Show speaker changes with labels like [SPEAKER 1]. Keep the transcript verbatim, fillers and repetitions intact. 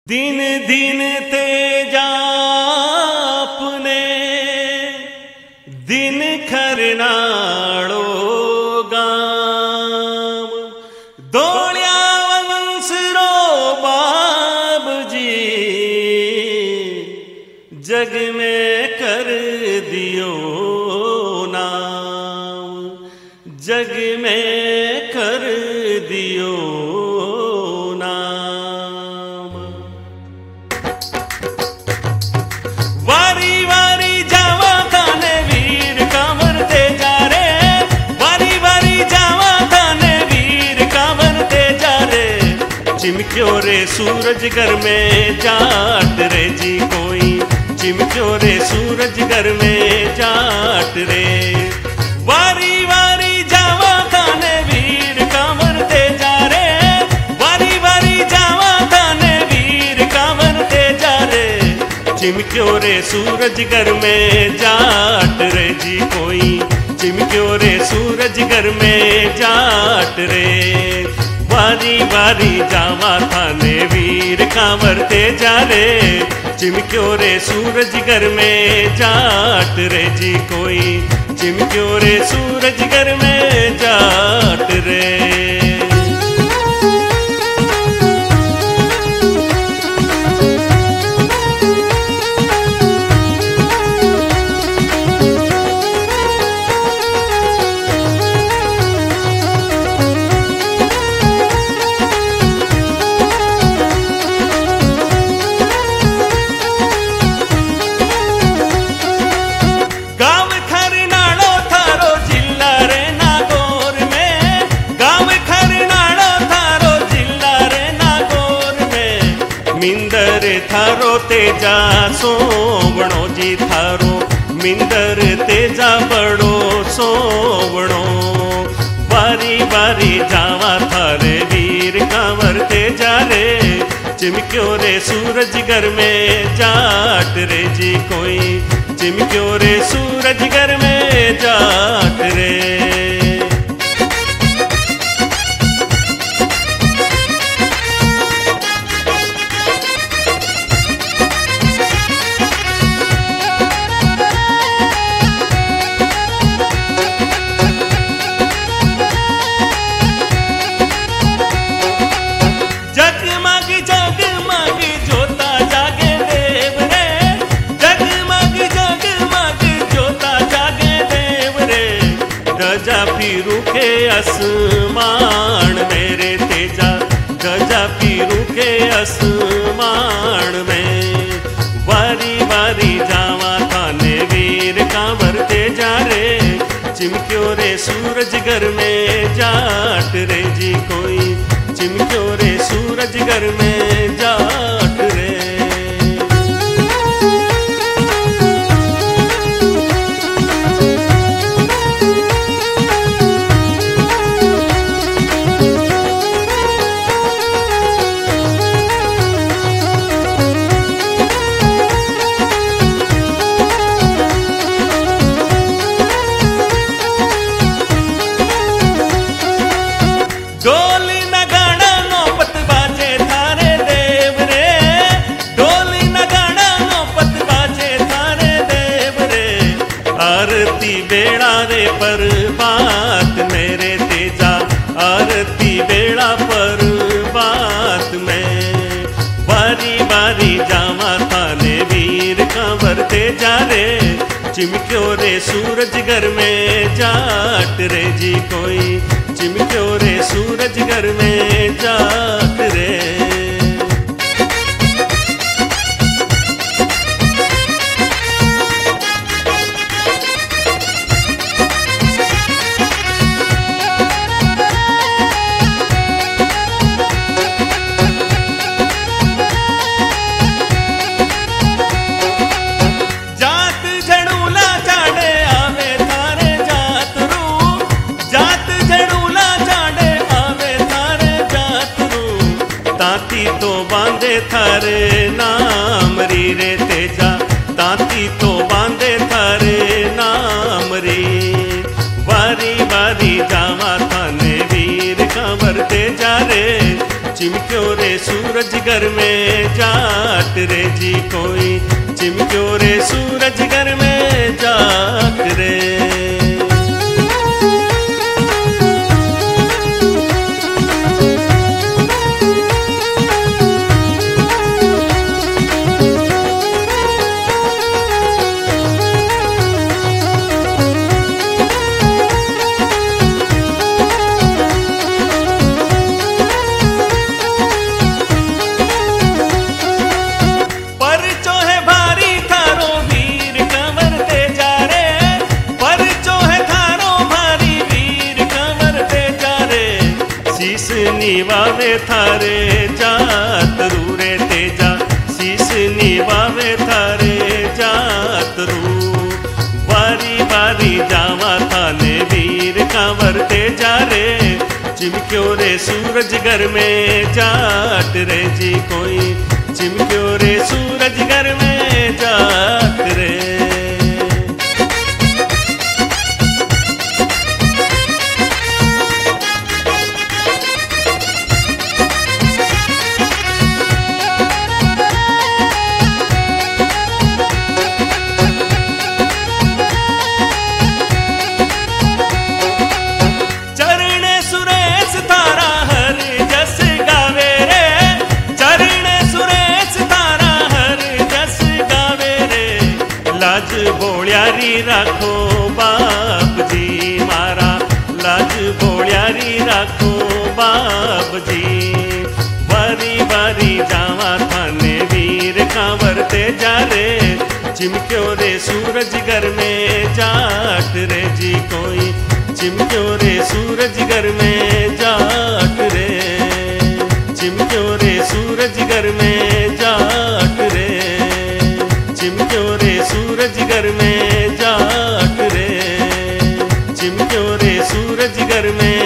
[SPEAKER 1] दिन दिन तेजा अपने दिन खरनाड़ो गाम दौड़िया वंसरो बाब जी जग में कर दियो नाम जग में कर दियो नाम। वारी वारी जावा थाने वीर कांवर ते जा रे वारी वारी जावा थाने वीर कांवर ते जा रे चिमक्यो रे सूरज घर में जाट रे जी कोई चिमक्यो रे सूरज घर में जाट रे वारी वारी जावा थाने वीर कांवर ते जा रे वारी वारी जावा थाने वीर कांवर ते जा रे चिमक्यो रे सूरज घर में जाट रे जी कोई चिमक्यो रे सूरज घर में जाट रे वारी वारी जावा थाने वीर कांवर ते जा रे चिमक्यो रे सूरज घर में जाट रे जी कोई चिमक्यो रे सूरज घर में जाट रे। मिंदर थारो तेजा सोवणो जी थारो मिंदर तेजा बड़ो सोवणो बारी बारी जावा थारे वीर कांवर तेजा रे चिमक्यो रे सूरज घर में जाट रे जी कोई चिमक्यो रे सूरज घर में जाट रे। गजा पीरू के आसमान मेरे तेजा गजा पीरू के आसमान में वारी वारी जावा थाने वीर कांवर तेजा रे चिमक्यो रे सूरज घर में जाट रे जी कोई चिमक्यो रे सूरज घर में जाट रे। डोली नगाड़ा नौपत बाजे थारे देव रे डोली नगाड़ा नौपत बाजे थारे देव रे आरती बेड़ा रे पर बात मेरे तेजा आरती बेड़ा पर बात में बारी बारी जावा थाने वीर कांवर तेजा रे चिमक्यो रे सूरज घर में जाट रे जी कोई चिमक्यो रे सूरज घर में जाट रे। ताती तो बांधे थारे नाम री रे तेजा ताती तो बांधे थारे नाम री वारी वारी जावा थाने वीर कांवर तेजा रे चिमक्यो रे सूरज घर में जाट रे जी कोई, चिमक्यो रे सूरज घर में जाट रे। निवावे थारे जात रू रे तेजा, शीश निवावे थारे जात रू। बारी बारी जावा थाने वीर कांवर तेजा रे, चिमक्यो रे सूरज घर में जाट रे जी कोई, चिमक्यो रे सूरज घर में जाट रे। लाज बोलियारी राखो बाप जी मारा, लाज बोलियारी राखो बाप जी। बारी बारी जावा थाने वीर कांवर तेजा रे, चिमक्यो रे सूरज घर में जाट रे जी कोई, चिमक्यो रे सूरज घर में जाट रे, चिमक्यो रे सूरज घर में जाट रे, चिमक्यो रे सूरज घर में जाट रे, चिमक्यो रे सूरज घर में